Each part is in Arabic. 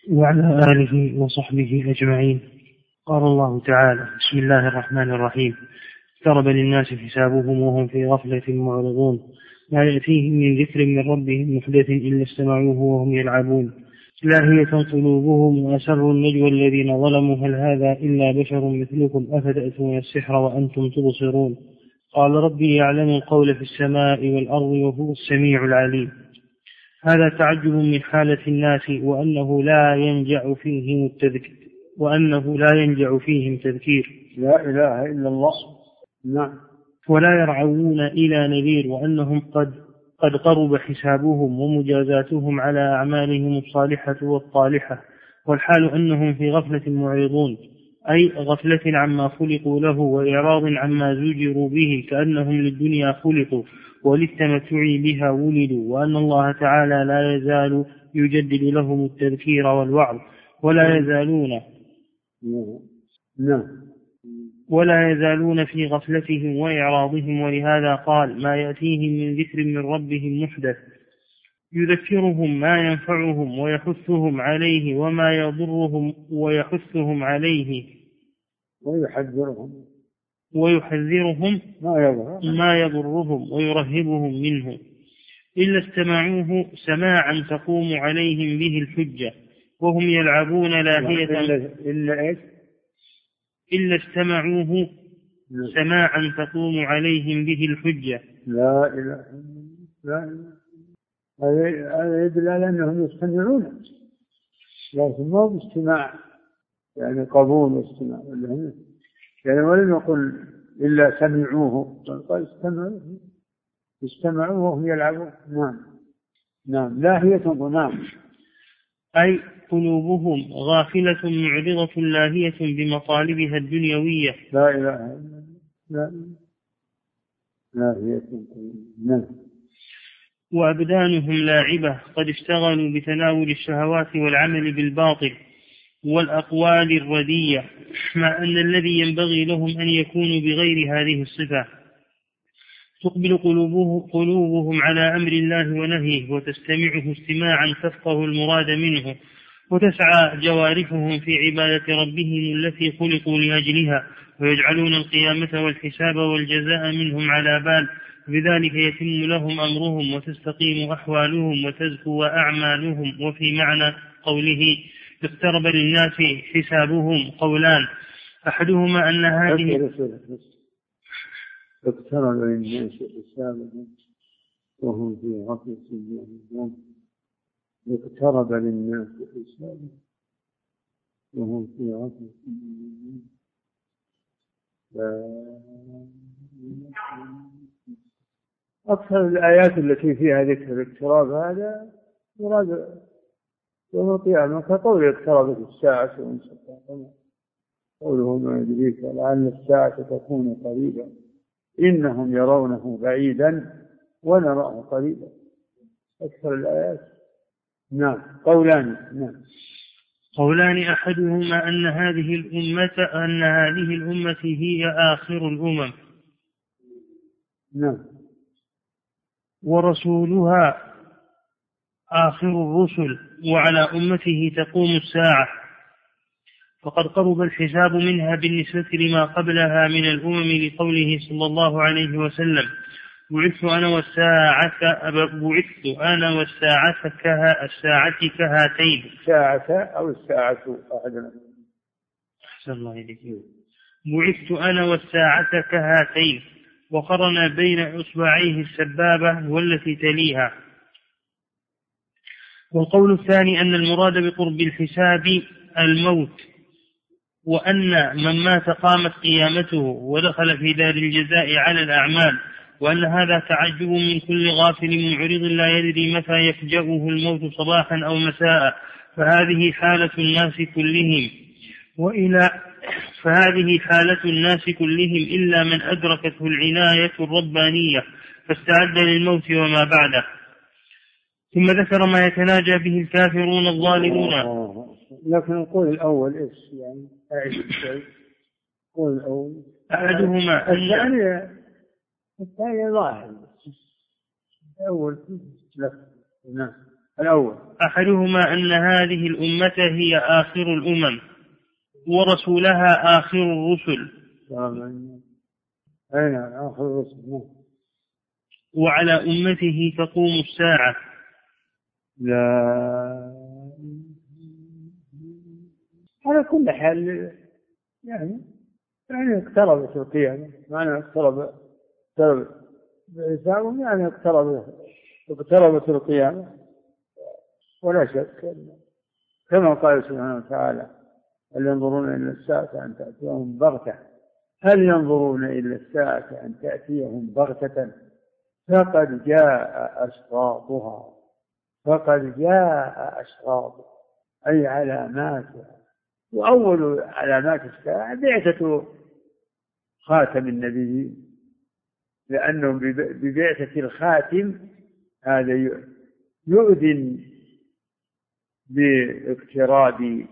وعلى آله وصحبه أجمعين. قال الله تعالى: بسم الله الرحمن الرحيم. اقترب للناس حسابهم وهم في غفلة معرضون، ما يأتيهم من ذكر من ربهم محدث إلا استمعوه وهم يلعبون، لاهية قلوبهم وأسروا النجوى الذين ظلموا هل هذا إلا بشر مثلكم أفتأتون السحر وأنتم تبصرون. قال: ربي يعلم القول في السماء والأرض وهو السميع العليم. هذا تعجب من حالة الناس وأنه لا ينجع فيهم تذكير. لا إله إلا الله. نعم. ولا يرعون إلى نذير، وأنهم قد قرب حسابهم ومجازاتهم على أعمالهم الصالحة والطالحة، والحال أنهم في غفلة معرضون، أي غفلة عما خلقوا له وإعراض عما زجروا به، كأنهم للدنيا خلقوا وللتمتع بها ولدوا، وأن الله تعالى لا يزال يجدد لهم التذكير والوعظ ولا يزالون في غفلتهم وإعراضهم. ولهذا قال: ما يأتيهم من ذكر من ربهم محدث يذكرهم ما ينفعهم ويحثهم عليه وما يضرهم ويحذرهم ما يضرهم ويرهبهم منه، إلا استمعوه سماعا تقوم عليهم به الحجة وهم يلعبون لاهية إلا استمعوه سماعا تقوم عليهم به الحجة. لا إله إلا الله. هذا يدل على أنهم يستمعون، لكن ما باستماع يعني قبول واستماع، يعني ولم يقل إلا سمعوه، قال استمعوه وهم يلعبون. نعم لاهية. نعم، أي قلوبهم غافلة معرضة لاهية بمطالبها الدنيوية. لا إله إلا الله. لاهية. نعم. وأبدانهم لاعبة، قد اشتغلوا بتناول الشهوات والعمل بالباطل والأقوال الردية، مع أن الذي ينبغي لهم أن يكونوا بغير هذه الصفة. تقبل قلوبهم على أمر الله ونهيه وتستمعه استماعا تفقه المراد منه، وتسعى جوارحهم في عبادة ربهم التي خلقوا لأجلها، ويجعلون القيامة والحساب والجزاء منهم على بال، بذلك يتم لهم أمرهم وتستقيم أحوالهم وتزكو أعمالهم. وفي معنى قوله اقترب للناس حسابهم قولان: أحدهما أن هذه اقترب للناس حسابهم وهم في غفلة معرضون. اقترب للناس حسابهم وهم في غفلة معرضون. أكثر الآيات التي فيها ذكر الاقتراب هذا مراد يوم القيامة، كقول اقتربت الساعة وانشق القمر، قوله ما يدريك لعل الساعة تكون قريبا إنهم يرونه بعيدا ونراه قريبا. أكثر الآيات. نعم. قولان: أحدهما أن هذه الأمة هي آخر الأمم، نعم، ورسولها آخر الرسل، وعلى أمته تقوم الساعة، فقد قرب الحساب منها بالنسبة لما قبلها من الأمم، لقوله صلى الله عليه وسلم: بعثت أنا والساعة كهاتين. الساعة أو الساعة أحدنا. أحسن الله إليك. بعثت أنا والساعة كهاتين، وقرن بين إصبعيه السبابة والتي تليها. والقول الثاني أن المراد بقرب الحساب الموت، وأن من مات قامت قيامته ودخل في دار الجزاء على الأعمال، وأن هذا تعجب من كل غافل معرض لا يدري متى يفجأه الموت صباحا أو مساء، فهذه حالة الناس كلهم إلا من أدركته العناية الربانية فاستعد للموت وما بعده. ثم ذكر ما يتناجى به الكافرون الظالمون. لكن القول الأول إيش يعني؟ القول الأول أحدهما الثاني ظاهر الأول. نعم. الأول أحدهما أن هذه الأمة هي آخر الأمم ورسولها آخر الرسل. أين آخر الرسل؟ وعلى أمته تقوم الساعة. لا، على كل حال يعني اقتربت القيامة، معنى اقتربت بإنسان يعني اقتربت القيامة، ولا شك كما قال سبحانه وتعالى: هل ينظرون إلى الساعة أن تأتيهم بغتة، هل ينظرون إلى الساعة أن تأتيهم بغتة فقد جاء أشراطها، فقد جاء أشراطها أي علاماتها. وأول علامات الساعة بعثة خاتم النبي، لأنه ببعثة الخاتم هذا يؤذن باقتراب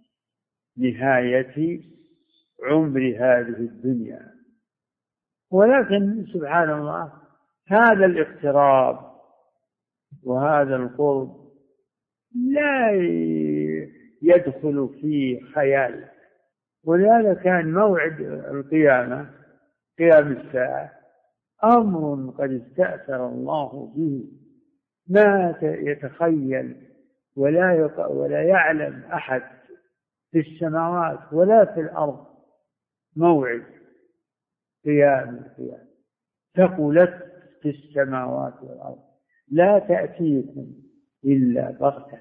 نهاية عمر هذه الدنيا. ولكن سبحان الله هذا الاقتراب وهذا القرب لا يدخل في خيال، ولهذا كان موعد القيامة قيام الساعة أمر قد استأثر الله به، ما يتخيل ولا يعلم أحد في السماوات ولا في الأرض موعد قيام القيامة. ثقلت في السماوات والأرض لا تأتيكم إلا بغتة.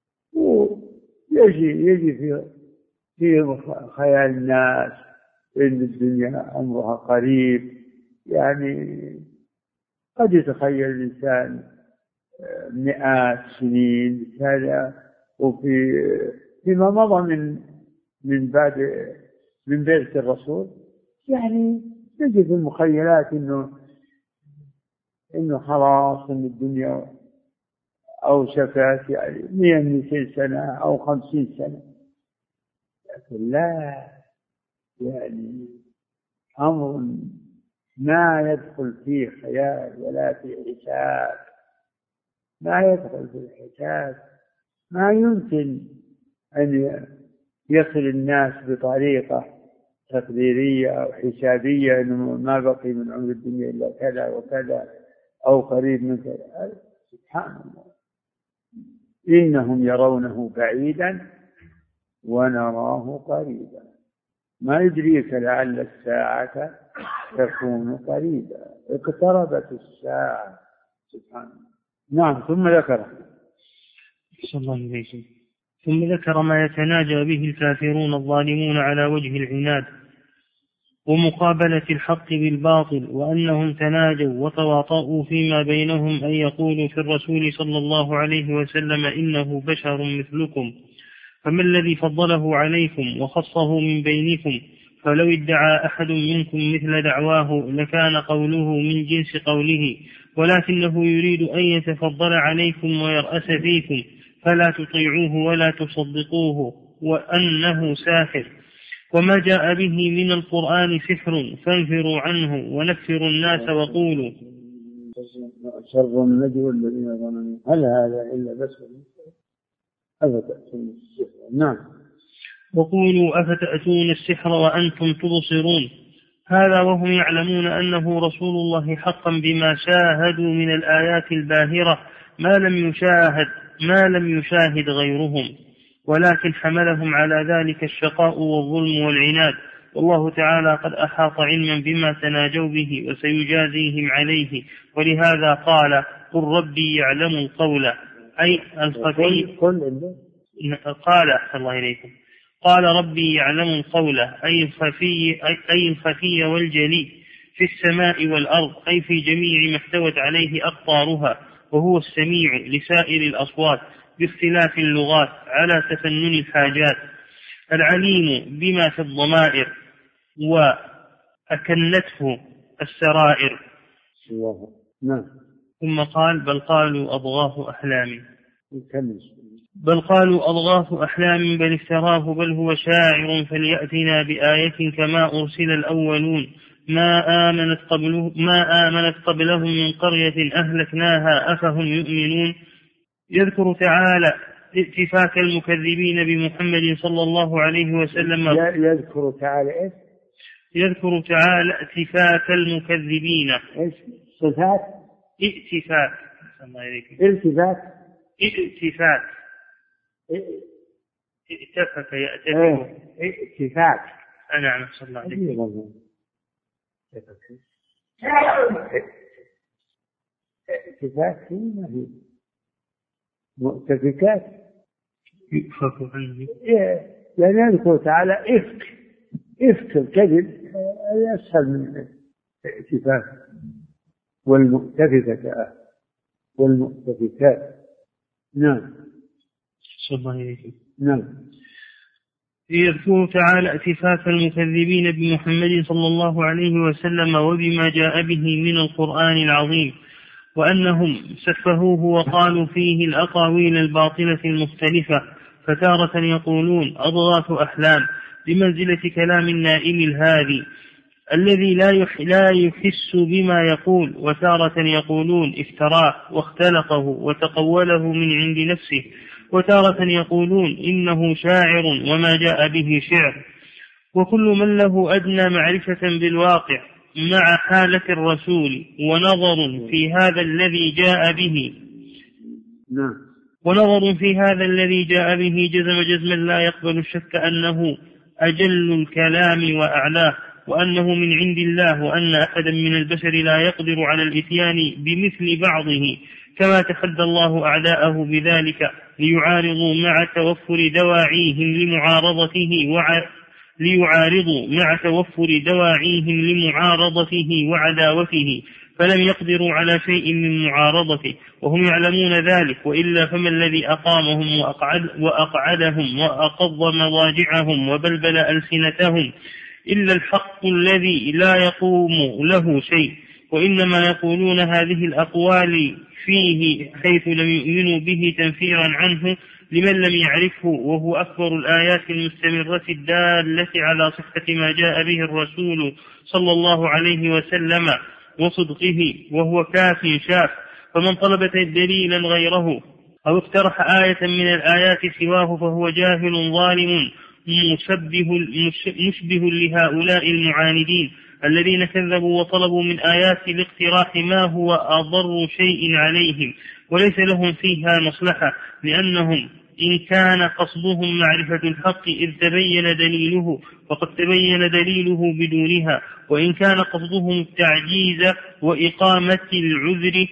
يجي في خيال الناس إن الدنيا أمرها قريب، يعني قد يتخيل الإنسان مئات سنين هذا، فيما مضى من بعث الرسول يعني نجد في المخيلات إنه خلاص إن الدنيا أوشكت يعني 100 سنة أو 50 سنة، لكن لا، يعني أمر ما يدخل فيه خيال ولا في حساب، ما يدخل في الحساب. ما يمكن أن يصل الناس بطريقة تقديرية أو حسابية إنه ما بقي من عمر الدنيا إلا كذا وكذا أو قريب من كذا. سبحان الله، إنهم يرونه بعيدا ونراه قريبا، ما يدريك لعل الساعة تكون قريبا، اقتربت الساعة. سبحان الله. نعم. ثم ذكر ما يتناجى به الكافرون الظالمون على وجه العناد ومقابلة الحق بالباطل، وأنهم تناجوا وتواطؤوا فيما بينهم أن يقولوا في الرسول صلى الله عليه وسلم إنه بشر مثلكم، فما الذي فضله عليكم وخصه من بينكم؟ فلو ادعى أحد منكم مثل دعواه لكان قوله من جنس قوله، ولكنه يريد أن يتفضل عليكم ويرأس فيكم، فلا تطيعوه ولا تصدقوه وأنه ساحر، وما جاء به من القرآن سحر، فانفروا عنه ونفروا الناس وقولوا شر النجوى الذين ظنوا هل هذا إلا بشر أفتأتون السحر. نعم. وقولوا أفتأتون السحر وأنتم تبصرون. هذا وهم يعلمون أنه رسول الله حقا بما شاهدوا من الآيات الباهرة ما لم يشاهد غيرهم، ولكن حملهم على ذلك الشقاء والظلم والعناد. والله تعالى قد أحاط علما بما تناجوا به وسيجازيهم عليه، ولهذا قال: قل ربي يعلم القول أي الخفي. قال الله إليكم قال ربي يعلم القول أي الخفي والجلي في السماء والأرض، أي في جميع ما احتوت عليه أقطارها، وهو السميع لسائر الأصوات باختلاف اللغات على تفنن الحاجات، العليم بما في الضمائر وأكنته السرائر. نعم. ثم قال: بل قالوا أضغاث أحلام بل افتراه بل هو شاعر فليأتنا بآية كما أرسل الأولون ما آمنت قبلهم من قرية أهلكناها أفهم يؤمنون. يذكر تعالى اتفاك المكذبين بمحمد صلى الله عليه وسلم. يذكر تعالى إيش؟ يذكر تعالى اتفاك المكذبين. إيش صفات؟ اتفاك. التفات. اتفاك. اتفك يأتفك. اتفاك. نعم صلى الله عليه وسلم. اتفاك ما هي مؤتفكات يؤفك عنه. يعني يذكر تعالى إفك الكذب أسهل من اتفاك. والمؤتفكات. نعم صلى الله عليه وسلم. نعم. يذكر تعالى اتفاك المكذبين بمحمد صلى الله عليه وسلم وبما جاء به من القرآن العظيم، وأنهم سفهوه وقالوا فيه الأقاويل الباطلة المختلفة، فتارة يقولون أضغاث أحلام بمنزلة كلام النائم الهادي الذي لا يحس بما يقول، وتارة يقولون افتراه واختلقه وتقوله من عند نفسه، وتارة يقولون إنه شاعر وما جاء به شعر. وكل من له أدنى معرفة بالواقع مع حالة الرسول ونظر في هذا الذي جاء به جزم جزما لا يقبل الشك أنه أجل الكلام وأعلاه، وأنه من عند الله، وأن أحدا من البشر لا يقدر على الإتيان بمثل بعضه، كما تحدى الله أعداءه بذلك ليعارضوا مع توفر دواعيهم لمعارضته وعداوته، فلم يقدروا على شيء من معارضته وهم يعلمون ذلك، وإلا فما الذي أقامهم وأقعدهم وأقض مضاجعهم وبلبل ألسنتهم إلا الحق الذي لا يقوم له شيء، وإنما يقولون هذه الأقوال فيه حيث لم يؤمنوا به تنفيرا عنه لمن لم يعرفه، وهو أكبر الآيات المستمرة الدالة على صحة ما جاء به الرسول صلى الله عليه وسلم وصدقه، وهو كاف شاف. فمن طلب دليلا غيره أو اقترح آية من الآيات سواه فهو جاهل ظالم مشبه لهؤلاء المعاندين الذين كذبوا وطلبوا من آيات الاقتراح ما هو أضر شيء عليهم وليس لهم فيها مصلحة، لأنهم إن كان قصدهم معرفة الحق إذ تبين دليله فقد تبين دليله بدونها، وإن كان قصدهم التعجيز وإقامة العذر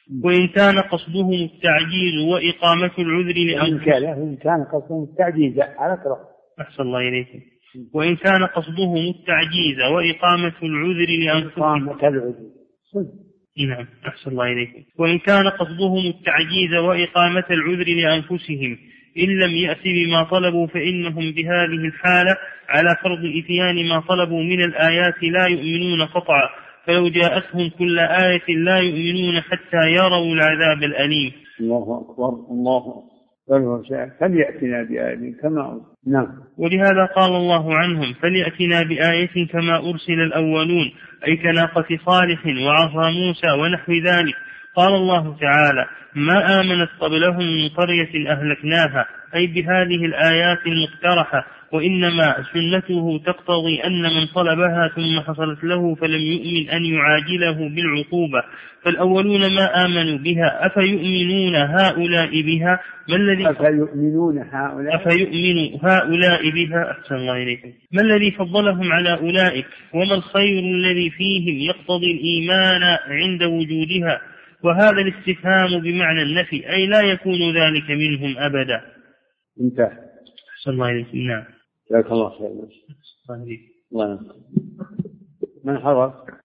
أحسن الله إليكم. وإن كان قصدهم التعجيز وإقامة العذر لأنفسهم نعم أحسن الله إليكم. وإن كان قصدهم التعجيز وإقامة العذر لأنفسهم إن لم يأت بما طلبوا فإنهم بهذه الحالة على فرض إتيان ما طلبوا من الآيات لا يؤمنون قطعا، فلو جاءتهم كل آية لا يؤمنون حتى يروا العذاب الأليم. الله أكبر الله أكبر. فليأتنا بآية كما نعم. ولهذا قال الله عنهم فليأتنا بآية كما أرسل الأولون، أي كناقة صالح وعصا موسى ونحو ذلك. قال الله تعالى ما آمنت قبلهم من قرية أهلكناها، أي بهذه الآيات المقترحة، وإنما سنته تقتضي أن من طلبها ثم حصلت له فلم يؤمن أن يعاجله بالعقوبة. فالأولون ما آمنوا بها أفيؤمن هؤلاء بها أحسن الله إليكم. ما الذي فضلهم على أولئك، وما الخير الذي فيهم يقتضي الإيمان عند وجودها؟ وهذا الاستفهام بمعنى النفي، أي لا يكون ذلك منهم أبدا. انتهى. أحسن الله إليكم. نعم. جزاك الله خير. الله من حضر